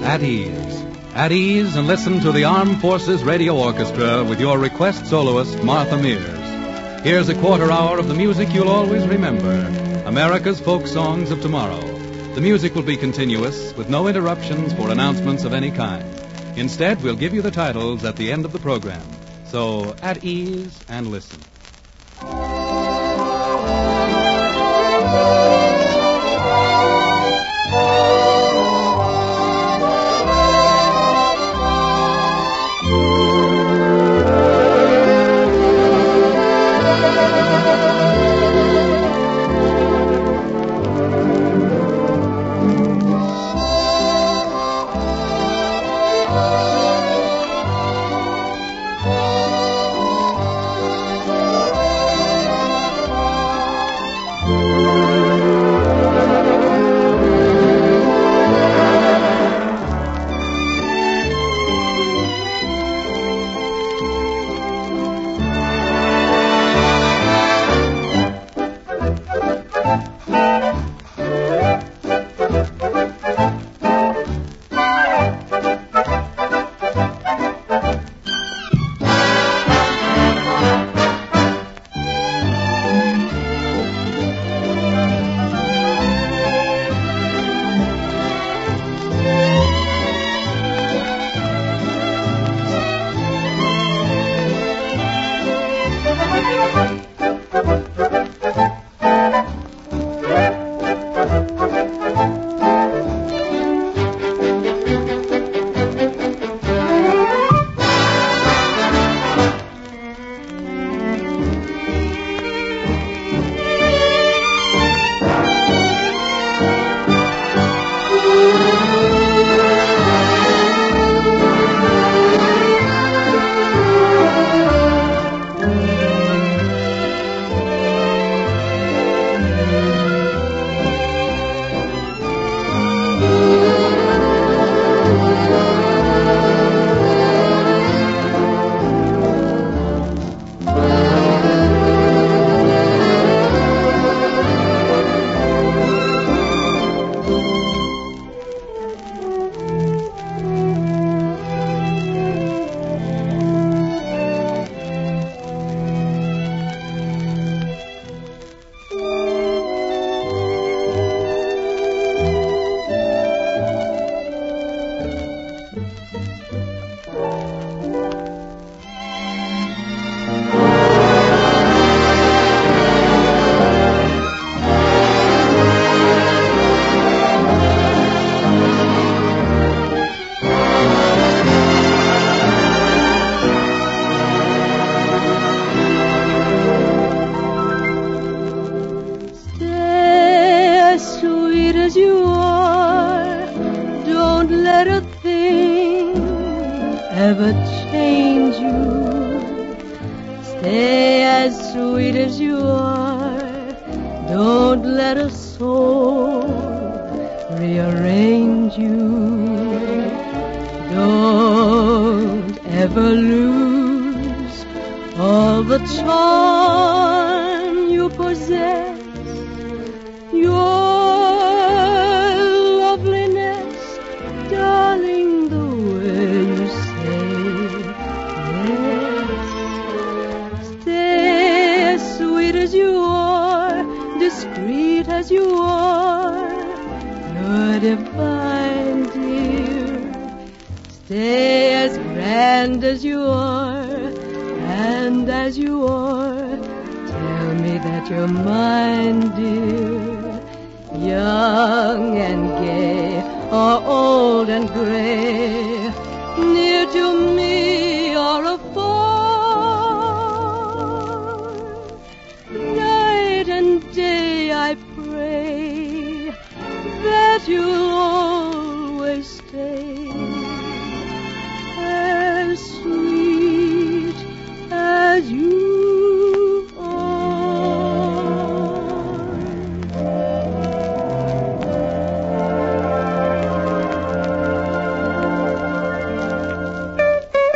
At Ease. At ease and listen to the Armed Forces Radio Orchestra with your request soloist, Martha Mears. Here's a quarter hour of the music you'll always remember, America's folk songs of tomorrow. The music will be continuous, with no interruptions for announcements of any kind. Instead, we'll give you the titles at the end of the program. So, at ease and listen. Ever change you. Stay as sweet as you are. Don't let a soul rearrange you. Don't ever lose all the charm you possess. Your loveliness, darling, the way you say yes. Stay as sweet as you are, discreet as you are. You're divine, dear. Stay as grand as you are, and as you are, tell me that you're mine, dear. Young and gay, or old and gray, near to me or afar. Night and day I pray that you'll always stay as sweet as you are.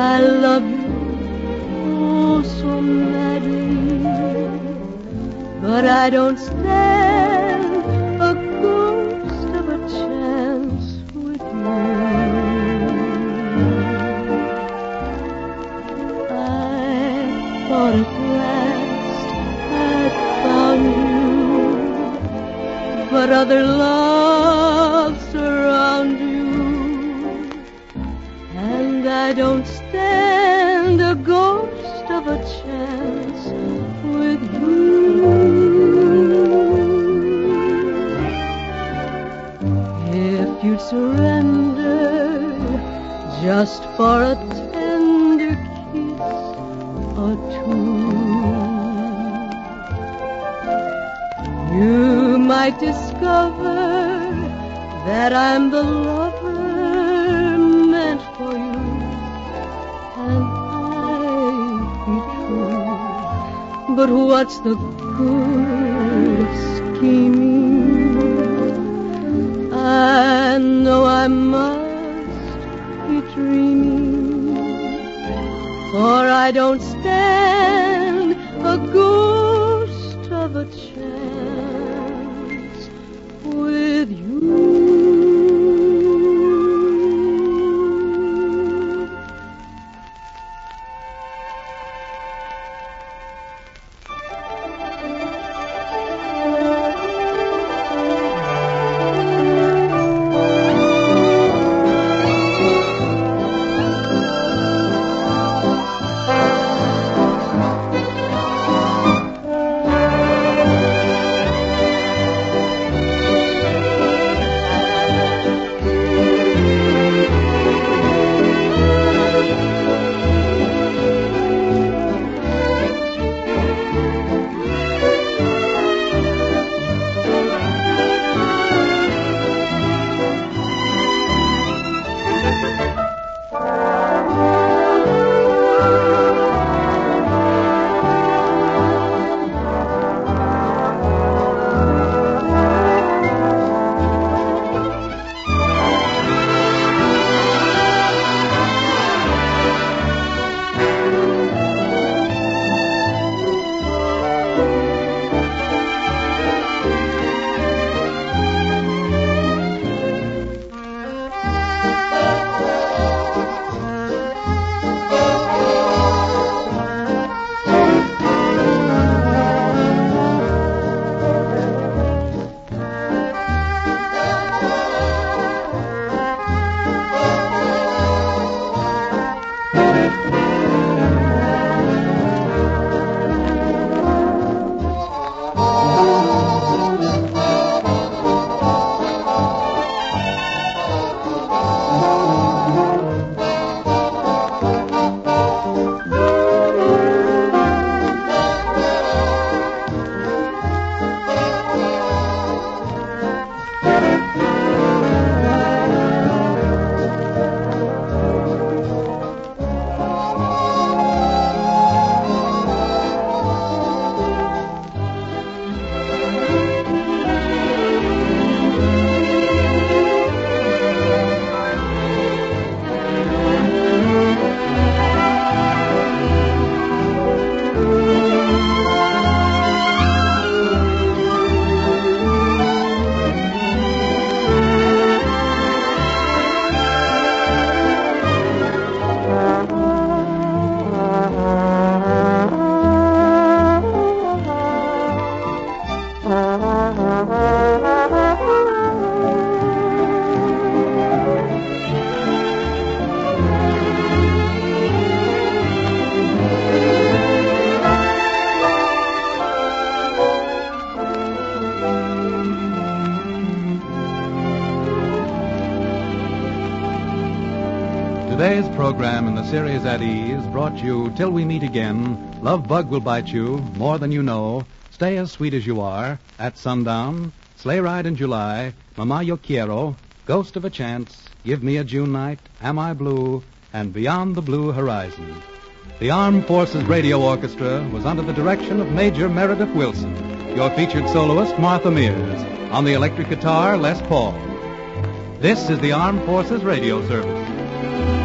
I love you, oh, so madly, but I don't stand a ghost of a chance with you. I thought at last I'd found you, but other loves surround you, and I don't stand a ghost of a chance with you. If you'd surrender just for a tender kiss or two, you might discover that I'm the lover meant for you, and I'd be true. But what's the good of scheming? I know I must be dreaming, for I don't stand a ghost of a chance with you. Today's program in the series At Ease brought you Till We Meet Again, Love Bug Will Bite You, More Than You Know, Stay As Sweet As You Are, At Sundown, Sleigh Ride in July, Mama Yo Quiero, Ghost of a Chance, Give Me a June Night, Am I Blue, and Beyond the Blue Horizon. The Armed Forces Radio Orchestra was under the direction of Major Meredith Wilson, your featured soloist, Martha Mears, on the electric guitar, Les Paul. This is the Armed Forces Radio Service.